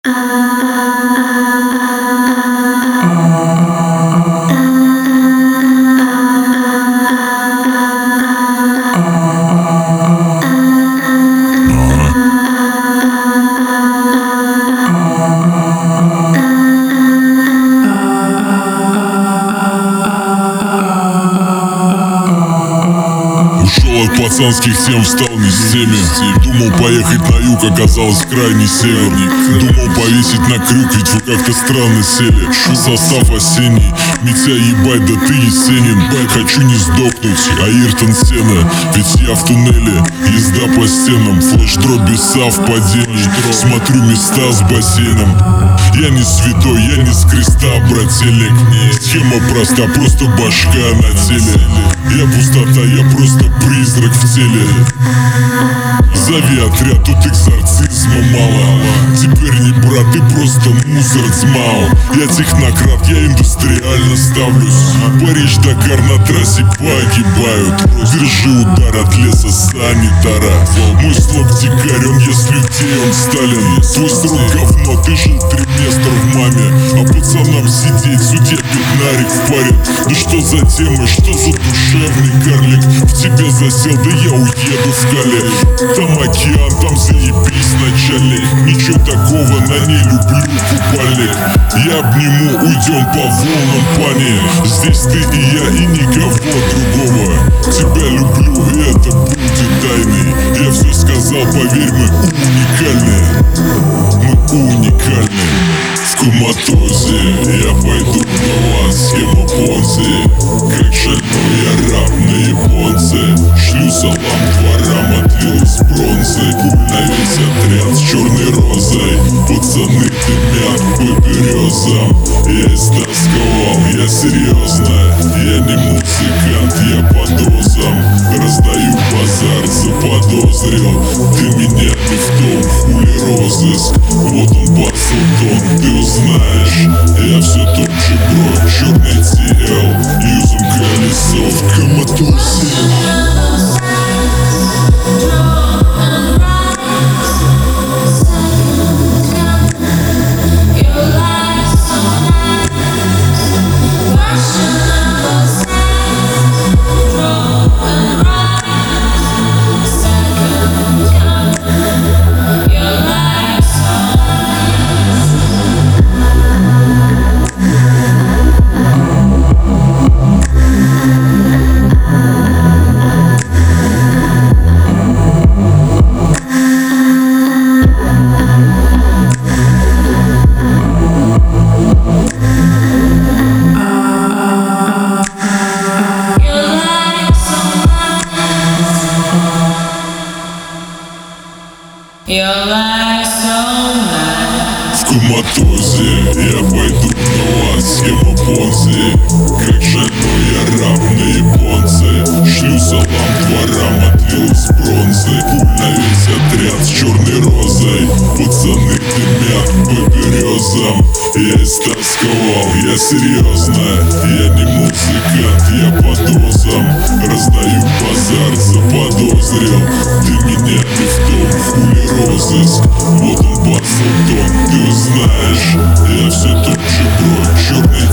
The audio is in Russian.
Ушел от пацанских тем, встал не с теми. Думал поехать на юг, оказалось крайний север. Думал повесить на крюк, ведь вы как-то странно сели. Состав осенний, Митя ебать, да ты Есенин. Хочу не сдохнуть, Аиртон Сена. Ведь я в туннеле, езда по стенам. Флэш-дроп без совпадений. Смотрю места с бассейном. Я не святой, я не с креста, брателек. Схема проста, просто башка на теле. Я пустота, я просто призрак в теле. Зови отряд, тут экзорцизма мало. Теперь не брат, ты просто мусор цмал. Я технократ, я индустриально ставлюсь. Париж, Дакар на трассе погибают. Держи удар от леса санитара. Мой слог дикарь, он ест людей, он Сталин. Твой срок говно, ты жил 3 места в маме. А пацанам сидеть, судья пятнарик в паре. Ну что за тема, что за душевный карлик? В тебе засел, да я уеду в Кале. Там океан, там заебись, начальник. Ничего такого, на ней люблю купальник. Я обниму, уйдем по волнам, пани. Здесь ты и я, и никого другого. Тебя люблю, и это будет тайной. Я все сказал, поверь, мы уникальны. Мы уникальны. В коматозе я пойду на вас, схема Понзи. Как шальной я раб на японце. Шлю салам дворам, отлил из бронзы. На весь отряд с черной розой. Пацаны дымят по березам. Я истосковал, я серьезно. Я не музыкант, я по дозам. Раздаю базар, заподозрил. Ты меня не в том, хули розыск. Вот он баслтон, ты узнаешь. Я все тот же бро, черный TL. Юзом колесо в коматозе. В коматозе я пойду на вас, схема Понзи. Как шальной я раб на японце. Шлю салам дворам, отлил из бронзы. На весь отряд с черной розой. Пацаны дымят по березам. Я истосковал, я серьезно. Я не музыкант, я по дозам. Раздаю базар, заподозрил. Ты меня не в том, хули розыск. Вот он баслтон, ты узнаешь. Я все тот же бро, черный